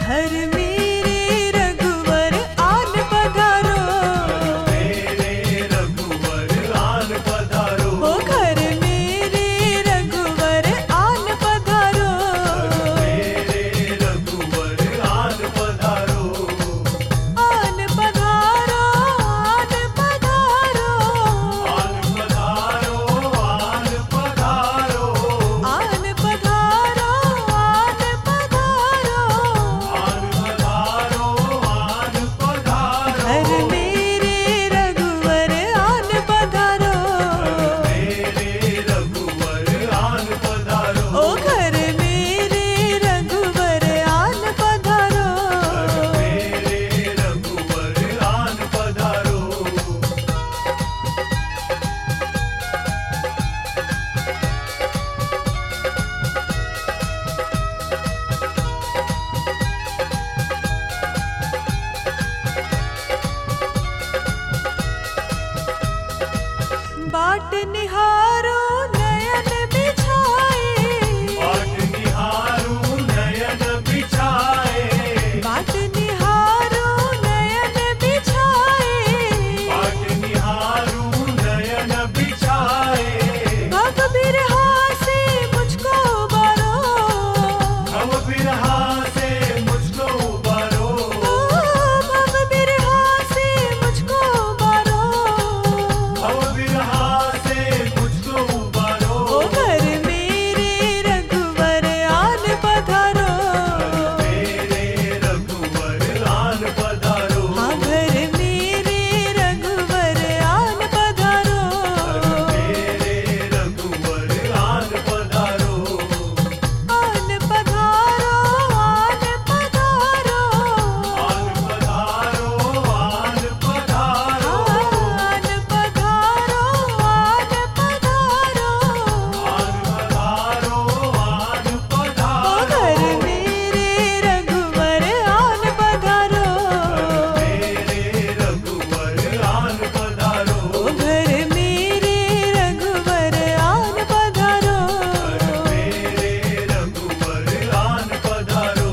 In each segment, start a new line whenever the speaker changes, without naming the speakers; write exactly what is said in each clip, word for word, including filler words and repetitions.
घर मेरे रघुवर आन पधारो,
मेरे रघुवर आन पधारो,
ओ घर मेरे रघुवर आन पधारो,
मेरे रघुवर आन पधारो,
आन पधारो, आन पधारो,
आन पधारो, आन पधारो,
आन पधारो, आन पधारो,
आन पधारो, आन पधारो,
घर मेरे रघुवर आन पधारो,
मेरे रघुवर आन पधारो,
ओ घर मेरे रघुवर आन पधारो।
मेरे रघुवर आन पधारो।
बाट निहारो नयन बिछाए,
बाट निहारू नयन बिछाए,
बाट निहारो नयन बिछाए,
बाट निहारू नयन बिछाए,
भव बिरहा से मुझको उबारो,
भव बिरहा से मुझको उबारो,
ओ भव बिरहा से मुझको उबारो,
भव बिरहा से मुझको उबारो,
ओ घर मेरे रघुवर आन पधारो,
मेरे रघुवर आन पधारो,
हाँ घर मेरे रघुवर आन पधारो,
मेरे रघुवर आन पधारो,
आन पधारो, आन पधारो,
आन पधारो, आन पधारो,
आन पधारो, आन पधारो,
आन पधारो, आन
ओ
पधारो,
घर मेरे रघुवर आन पधारो,
मेरे रघुवर आन पधारो,
ओ घर मेरे रघुवर आन पधारो,
मेरे रघुवर आन पधारो।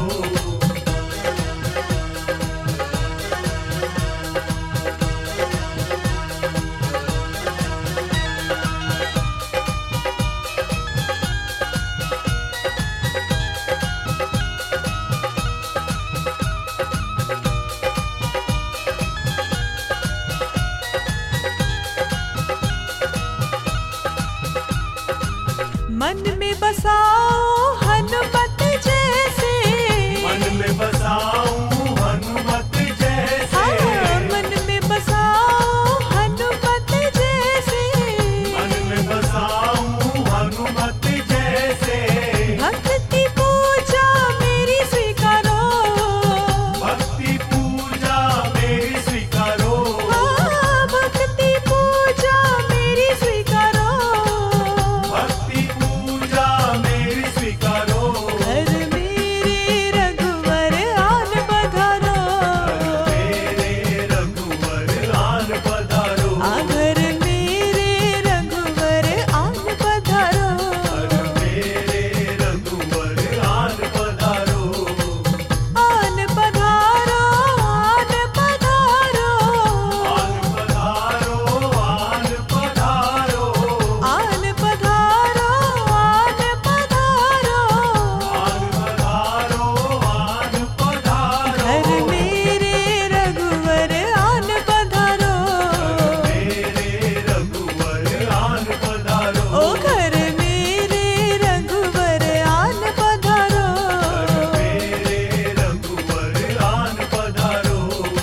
मन में बसाओ हनुमत जैसे,
मन में बसाऊं हनुमत जैसे,
हाँ, मन में बसाओ हनुमत जैसे,
मन में बसाऊं हनुमत जैसे,
भक्ति पूजा मेरी स्वीकारो,
भक्ति पूजा मेरी स्वीकारो,
हाँ, भक्ति पूजा मेरी स्वीकारो,
भक्ति पूजा मेरी स्वीकारो,
घर मेरे रघुवर आन पधारो,
मेरे रघुवर आन पधारो,
आ घर मेरे रघुवर आन पधारो,
मेरे रघुवर आन पधारो,
आन पधारो, आन पधारो,
आन पधारो, आन पधारो,
आन पधारो, आन पधारो,
आन पधारो, आन पधारो,
घर मेरे रघुवर आन पधारो,
मेरे रघुवर आन पधारो,
ओ घर मेरे रघुवर आन पधारो,
मेरे रघुवर आन पधारो।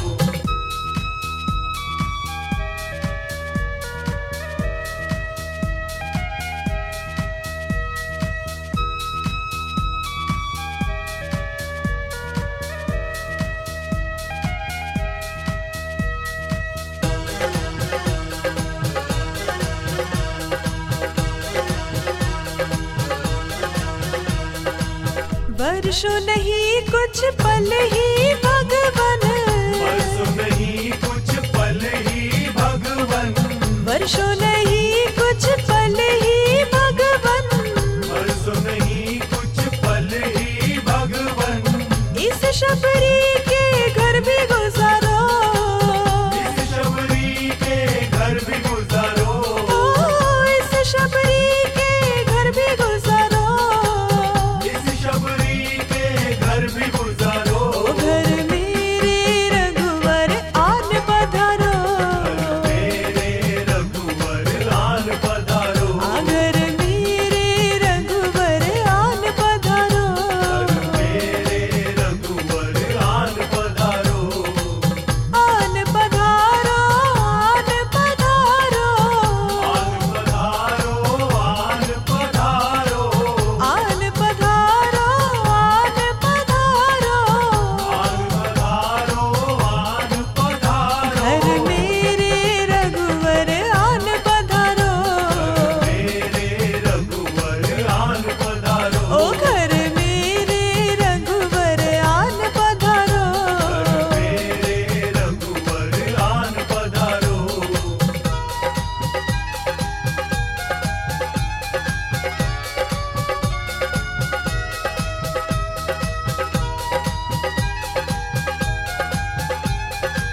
वर्षों नहीं कुछ पल ही भगवन,
बरसों नहीं कुछ पल ही भगवन,
वर्षों नहीं कुछ पल ही भगवन,
बरसों नहीं कुछ पल ही भगवन,
इस शबरी के घर भी गुजारो,
इस शबरी के घर भी गुजारो,
ओ इस शबरी के घर भी गुजारो,
इस शबरी के घर भी गुजारो।
ओ घर मेरे रघुवर आन पधारो,
मेरे रघुवर आन पधारो,
आ घर मेरे रघुवर आन पधारो,
मेरे रघुवर आन पधारो,
आन पधारो, आन पधारो,
आन पधारो, आन पधारो,
आन पधारो, आन पधारो,
आन पधारो, आन पधारो।
घर मेरे रघुवर आन पधारो,
मेरे रघुवर आन पधारो,
ओ घर मेरे रघुवर आन पधारो,
मेरे रघुवर आन पधारो।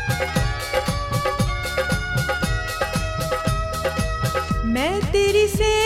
मैं तेरी से